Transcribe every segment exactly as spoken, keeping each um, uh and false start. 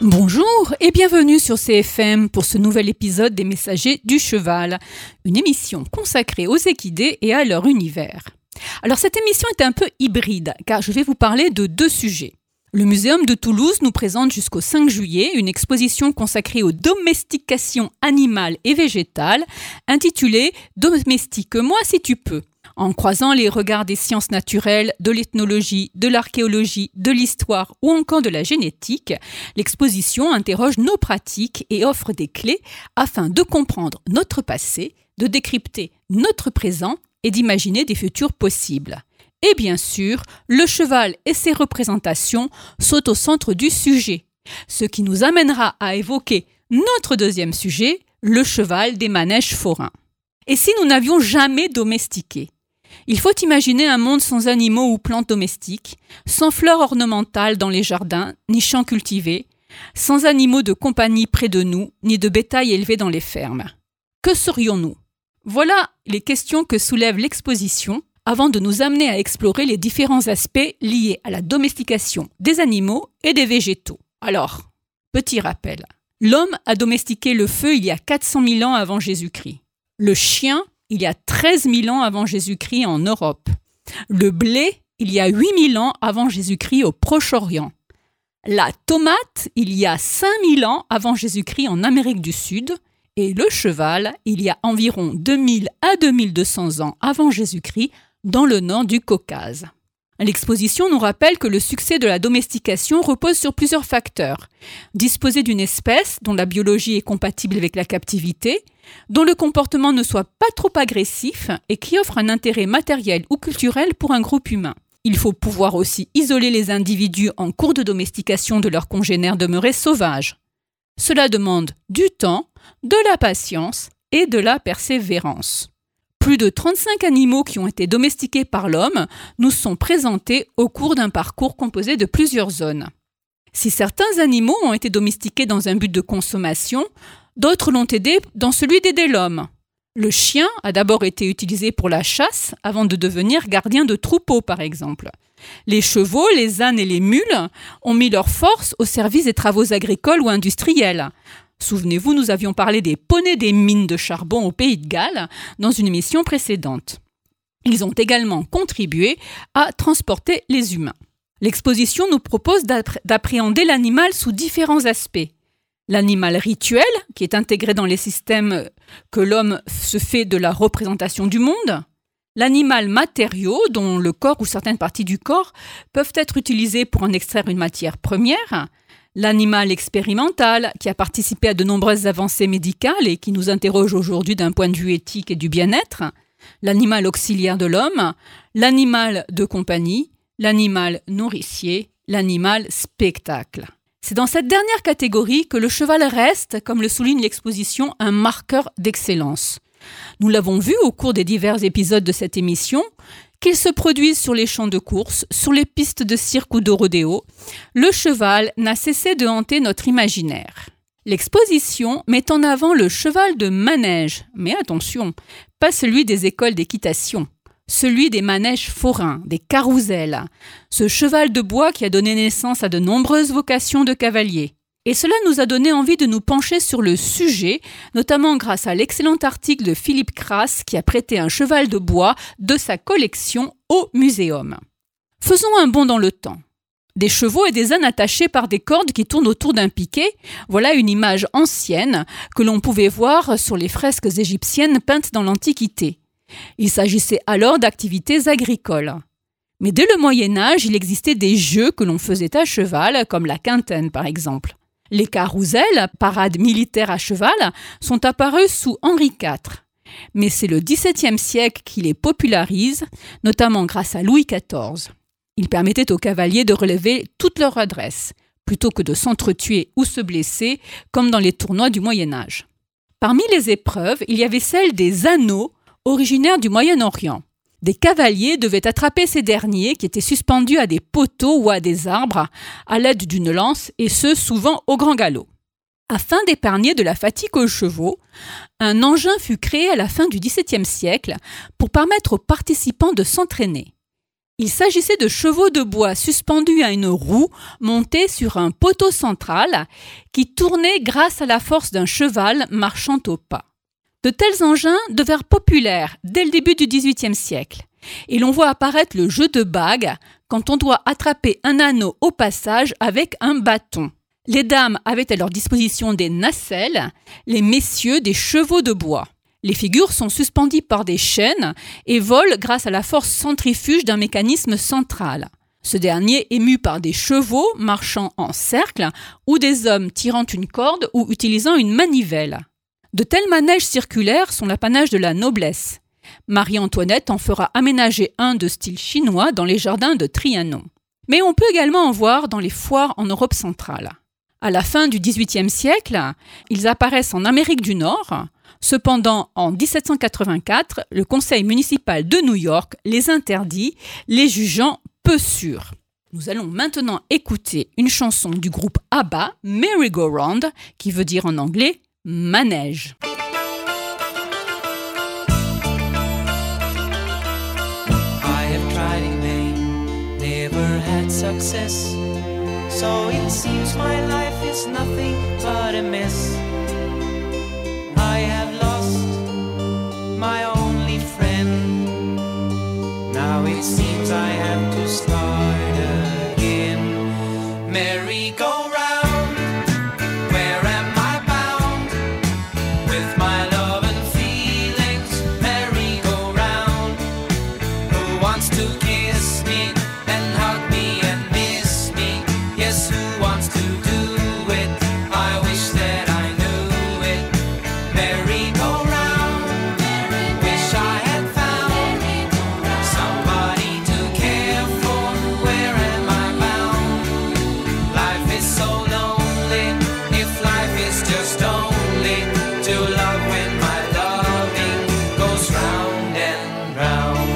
Bonjour et bienvenue sur C F M pour ce nouvel épisode des Messagers du Cheval, une émission consacrée aux équidés et à leur univers. Alors cette émission est un peu hybride car je vais vous parler de deux sujets. Le Muséum de Toulouse nous présente jusqu'au cinq juillet une exposition consacrée aux domestications animales et végétales intitulée « Domestique-moi si tu peux ». En croisant les regards des sciences naturelles, de l'ethnologie, de l'archéologie, de l'histoire ou encore de la génétique, l'exposition interroge nos pratiques et offre des clés afin de comprendre notre passé, de décrypter notre présent et d'imaginer des futurs possibles. Et bien sûr, le cheval et ses représentations sont au centre du sujet, ce qui nous amènera à évoquer notre deuxième sujet, le cheval des manèges forains. Et si nous n'avions jamais domestiqué ? Il faut imaginer un monde sans animaux ou plantes domestiques, sans fleurs ornementales dans les jardins, ni champs cultivés, sans animaux de compagnie près de nous, ni de bétail élevé dans les fermes. Que serions-nous ? Voilà les questions que soulève l'exposition avant de nous amener à explorer les différents aspects liés à la domestication des animaux et des végétaux. Alors, petit rappel, l'homme a domestiqué le feu il y a quatre cent mille ans avant Jésus-Christ. Le chien, il y a treize mille ans avant Jésus-Christ en Europe. Le blé, il y a huit mille ans avant Jésus-Christ au Proche-Orient. La tomate, il y a cinq mille ans avant Jésus-Christ en Amérique du Sud. Et le cheval, il y a environ deux mille à deux mille deux cents ans avant Jésus-Christ dans le nord du Caucase. L'exposition nous rappelle que le succès de la domestication repose sur plusieurs facteurs. Disposer d'une espèce dont la biologie est compatible avec la captivité, dont le comportement ne soit pas trop agressif et qui offre un intérêt matériel ou culturel pour un groupe humain. Il faut pouvoir aussi isoler les individus en cours de domestication de leurs congénères demeurés sauvages. Cela demande du temps, de la patience et de la persévérance. Plus de trente-cinq animaux qui ont été domestiqués par l'homme nous sont présentés au cours d'un parcours composé de plusieurs zones. Si certains animaux ont été domestiqués dans un but de consommation, d'autres l'ont aidé dans celui d'aider l'homme. Le chien a d'abord été utilisé pour la chasse avant de devenir gardien de troupeaux, par exemple. Les chevaux, les ânes et les mules ont mis leur force au service des travaux agricoles ou industriels. Souvenez-vous, nous avions parlé des poneys des mines de charbon au Pays de Galles dans une émission précédente. Ils ont également contribué à transporter les humains. L'exposition nous propose d'appréhender l'animal sous différents aspects. L'animal rituel, qui est intégré dans les systèmes que l'homme se fait de la représentation du monde. L'animal matériau, dont le corps ou certaines parties du corps peuvent être utilisées pour en extraire une matière première. L'animal expérimental, qui a participé à de nombreuses avancées médicales et qui nous interroge aujourd'hui d'un point de vue éthique et du bien-être. L'animal auxiliaire de l'homme. L'animal de compagnie. L'animal nourricier. L'animal spectacle. C'est dans cette dernière catégorie que le cheval reste, comme le souligne l'exposition, un marqueur d'excellence. Nous l'avons vu au cours des divers épisodes de cette émission, qu'il se produise sur les champs de course, sur les pistes de cirque ou de rodéo, le cheval n'a cessé de hanter notre imaginaire. L'exposition met en avant le cheval de manège, mais attention, pas celui des écoles d'équitation, celui des manèges forains, des carrousels, ce cheval de bois qui a donné naissance à de nombreuses vocations de cavalier. Et cela nous a donné envie de nous pencher sur le sujet, notamment grâce à l'excellent article de Philippe Crass qui a prêté un cheval de bois de sa collection au muséum. Faisons un bond dans le temps. Des chevaux et des ânes attachés par des cordes qui tournent autour d'un piquet, voilà une image ancienne que l'on pouvait voir sur les fresques égyptiennes peintes dans l'Antiquité. Il s'agissait alors d'activités agricoles. Mais dès le Moyen-Âge, il existait des jeux que l'on faisait à cheval, comme la quintaine par exemple. Les carrousels, parades militaires à cheval, sont apparus sous Henri quatre. Mais c'est le dix-septième siècle qui les popularise, notamment grâce à Louis quatorze. Il permettait aux cavaliers de relever toute leur adresse, plutôt que de s'entretuer ou se blesser, comme dans les tournois du Moyen-Âge. Parmi les épreuves, il y avait celle des anneaux, originaires du Moyen-Orient. Des cavaliers devaient attraper ces derniers qui étaient suspendus à des poteaux ou à des arbres à l'aide d'une lance et ce, souvent au grand galop. Afin d'épargner de la fatigue aux chevaux, un engin fut créé à la fin du dix-septième siècle pour permettre aux participants de s'entraîner. Il s'agissait de chevaux de bois suspendus à une roue montée sur un poteau central qui tournait grâce à la force d'un cheval marchant au pas. De tels engins devinrent populaires dès le début du dix-huitième siècle et l'on voit apparaître le jeu de bague quand on doit attraper un anneau au passage avec un bâton. Les dames avaient à leur disposition des nacelles, les messieurs des chevaux de bois. Les figures sont suspendues par des chaînes et volent grâce à la force centrifuge d'un mécanisme central. Ce dernier est mu par des chevaux marchant en cercle ou des hommes tirant une corde ou utilisant une manivelle. De tels manèges circulaires sont l'apanage de la noblesse. Marie-Antoinette en fera aménager un de style chinois dans les jardins de Trianon. Mais on peut également en voir dans les foires en Europe centrale. À la fin du dix-huitième siècle, ils apparaissent en Amérique du Nord. Cependant, en dix-sept cent quatre-vingt-quatre, le conseil municipal de New York les interdit, les jugeant peu sûrs. Nous allons maintenant écouter une chanson du groupe ABBA, Merry Go Round, qui veut dire en anglais « manège ». Success, so it seems my life is nothing but a mess. I have lost my only friend. Now it seems I have to start again. Merry-go-round, where am I bound? With my love and feelings, merry-go-round. Who wants to kiss me and hug me? Who wants to do it? I wish that I knew it. Merry-go-round, wish I had found somebody to care for. Where am I bound? Life is so lonely. If life is just only to love when my loving goes round and round.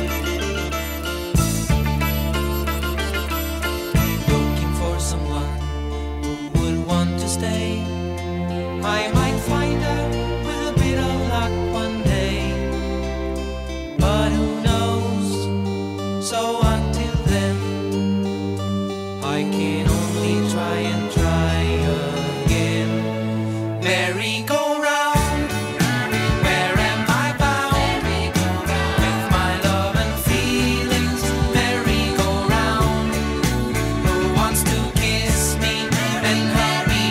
I might find her with a bit of luck one day, but who knows? So until then, I can only try and try again. Merry-go-round, where am I bound? With my love and feelings, merry-go-round. Who wants to kiss me and hug me?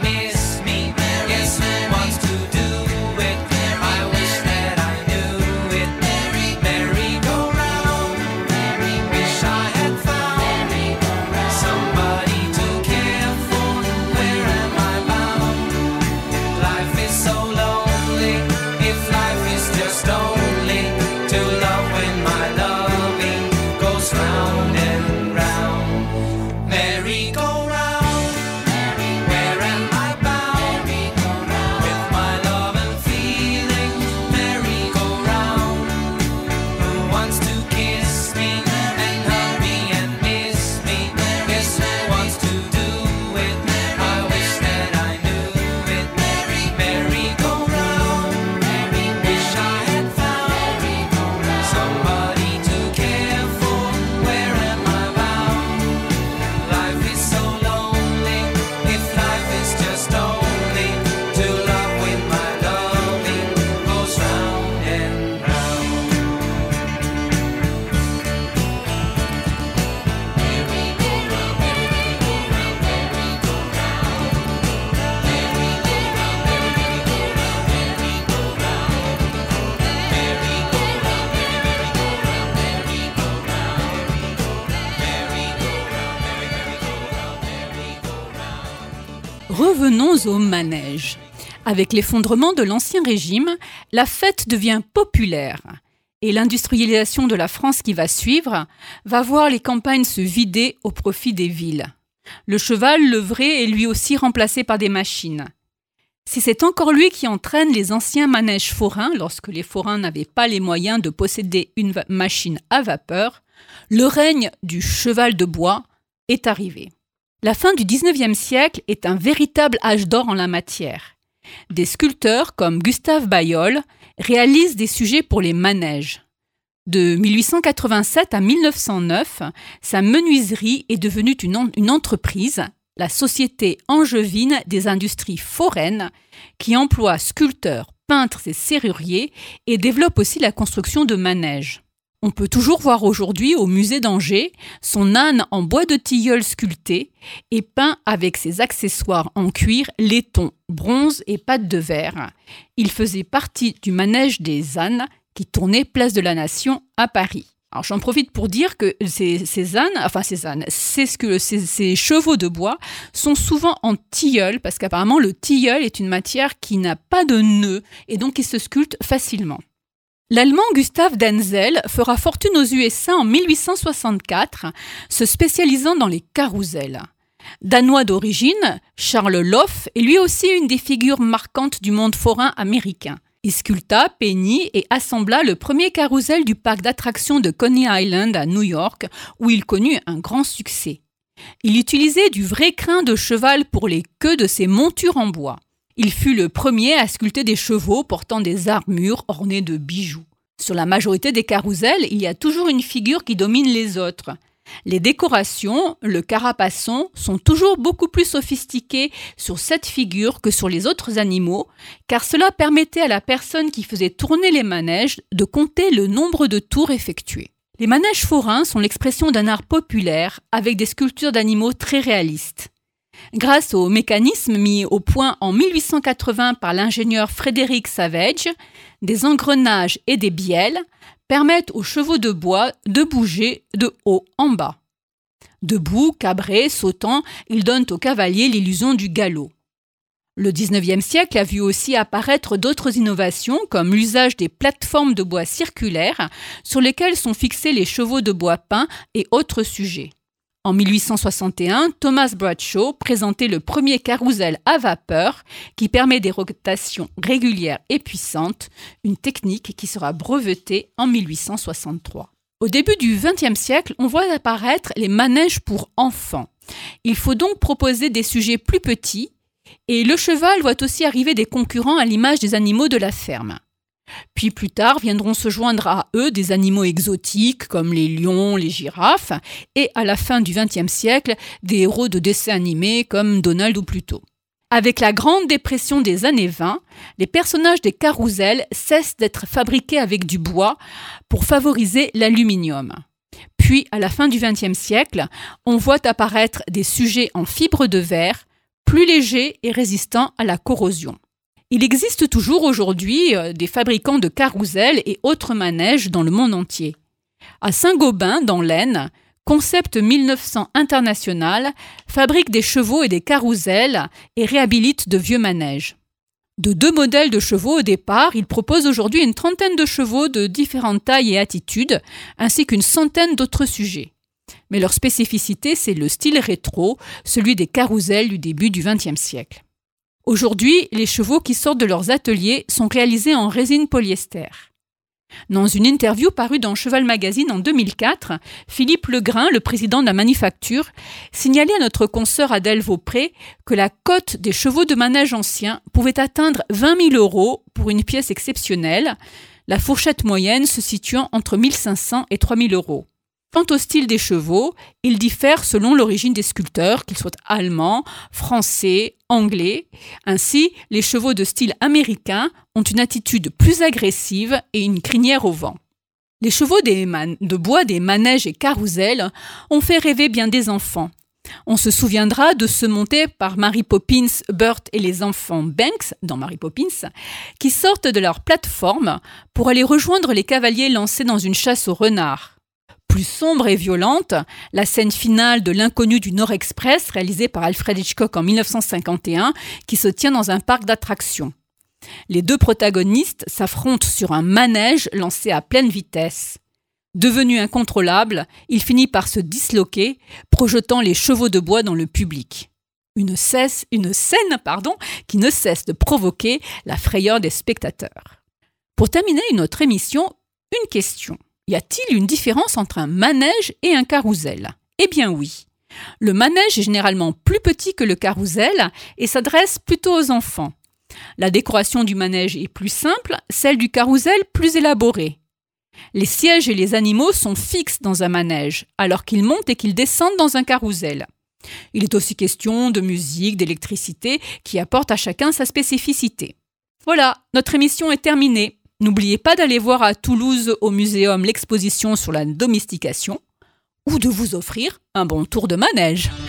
Revenons au manège. Avec l'effondrement de l'Ancien Régime, la fête devient populaire et l'industrialisation de la France qui va suivre va voir les campagnes se vider au profit des villes. Le cheval levré est lui aussi remplacé par des machines. Si c'est encore lui qui entraîne les anciens manèges forains, lorsque les forains n'avaient pas les moyens de posséder une va- machine à vapeur, le règne du cheval de bois est arrivé. La fin du dix-neuvième siècle est un véritable âge d'or en la matière. Des sculpteurs comme Gustave Bailleul réalisent des sujets pour les manèges. De mille huit cent quatre-vingt-sept à mille neuf cent neuf, sa menuiserie est devenue une, en- une entreprise, la Société angevine des industries foraines, qui emploie sculpteurs, peintres et serruriers et développe aussi la construction de manèges. On peut toujours voir aujourd'hui au musée d'Angers son âne en bois de tilleul sculpté et peint avec ses accessoires en cuir, laiton, bronze et pattes de verre. Il faisait partie du manège des ânes qui tournait place de la Nation à Paris. Alors j'en profite pour dire que ces, ces ânes, enfin ces ânes, c'est ce que ces, ces chevaux de bois sont souvent en tilleul parce qu'apparemment le tilleul est une matière qui n'a pas de nœud et donc qui se sculpte facilement. L'Allemand Gustav Denzel fera fortune aux U S A en mille huit cent soixante-quatre, se spécialisant dans les carrousels. Danois d'origine, Charles Loff est lui aussi une des figures marquantes du monde forain américain. Il sculpta, peignit et assembla le premier carrousel du parc d'attractions de Coney Island à New York, où il connut un grand succès. Il utilisait du vrai crin de cheval pour les queues de ses montures en bois. Il fut le premier à sculpter des chevaux portant des armures ornées de bijoux. Sur la majorité des carrousels, il y a toujours une figure qui domine les autres. Les décorations, le carapaçon, sont toujours beaucoup plus sophistiquées sur cette figure que sur les autres animaux, car cela permettait à la personne qui faisait tourner les manèges de compter le nombre de tours effectués. Les manèges forains sont l'expression d'un art populaire avec des sculptures d'animaux très réalistes. Grâce au mécanisme mis au point en mille huit cent quatre-vingts par l'ingénieur Frédéric Savage, des engrenages et des bielles permettent aux chevaux de bois de bouger de haut en bas. Debout, cabrés, sautant, ils donnent aux cavaliers l'illusion du galop. Le dix-neuvième siècle a vu aussi apparaître d'autres innovations comme l'usage des plateformes de bois circulaires sur lesquelles sont fixés les chevaux de bois peints et autres sujets. En mille huit cent soixante et un, Thomas Bradshaw présentait le premier carrousel à vapeur qui permet des rotations régulières et puissantes, une technique qui sera brevetée en mille huit cent soixante-trois. Au début du vingtième siècle, on voit apparaître les manèges pour enfants. Il faut donc proposer des sujets plus petits et le cheval voit aussi arriver des concurrents à l'image des animaux de la ferme. Puis plus tard viendront se joindre à eux des animaux exotiques comme les lions, les girafes et à la fin du vingtième siècle, des héros de dessins animés comme Donald ou Pluto. Avec la Grande Dépression des années vingt, les personnages des carrousels cessent d'être fabriqués avec du bois pour favoriser l'aluminium. Puis, à la fin du vingtième siècle, on voit apparaître des sujets en fibre de verre, plus légers et résistants à la corrosion. Il existe toujours aujourd'hui des fabricants de carrousels et autres manèges dans le monde entier. À Saint-Gobain, dans l'Aisne, Concept mille neuf cents International fabrique des chevaux et des carrousels et réhabilite de vieux manèges. De deux modèles de chevaux au départ, il propose aujourd'hui une trentaine de chevaux de différentes tailles et attitudes, ainsi qu'une centaine d'autres sujets. Mais leur spécificité, c'est le style rétro, celui des carrousels du début du vingtième siècle. Aujourd'hui, les chevaux qui sortent de leurs ateliers sont réalisés en résine polyester. Dans une interview parue dans Cheval Magazine en deux mille quatre, Philippe Legrain, le président de la manufacture, signalait à notre consoeur Adèle Vaupré que la cote des chevaux de manège anciens pouvait atteindre vingt mille euros pour une pièce exceptionnelle, la fourchette moyenne se situant entre mille cinq cents et trois mille euros. Quant au style des chevaux, il diffère selon l'origine des sculpteurs, qu'ils soient allemands, français, anglais. Ainsi, les chevaux de style américain ont une attitude plus agressive et une crinière au vent. Les chevaux des man- de bois des manèges et carrousels ont fait rêver bien des enfants. On se souviendra de ceux montés par Mary Poppins, Burt et les enfants Banks, dans Mary Poppins, qui sortent de leur plateforme pour aller rejoindre les cavaliers lancés dans une chasse aux renards. Plus sombre et violente, la scène finale de L'Inconnu du Nord Express, réalisée par Alfred Hitchcock en mille neuf cent cinquante et un, qui se tient dans un parc d'attractions. Les deux protagonistes s'affrontent sur un manège lancé à pleine vitesse. Devenu incontrôlable, il finit par se disloquer, projetant les chevaux de bois dans le public. Une, cesse, une scène pardon, qui ne cesse de provoquer la frayeur des spectateurs. Pour terminer notre émission, une question. Y a-t-il une différence entre un manège et un carrousel ? Eh bien oui. Le manège est généralement plus petit que le carrousel et s'adresse plutôt aux enfants. La décoration du manège est plus simple, celle du carrousel plus élaborée. Les sièges et les animaux sont fixes dans un manège, alors qu'ils montent et qu'ils descendent dans un carrousel. Il est aussi question de musique, d'électricité, qui apporte à chacun sa spécificité. Voilà, notre émission est terminée. N'oubliez pas d'aller voir à Toulouse au Muséum l'exposition sur la domestication ou de vous offrir un bon tour de manège.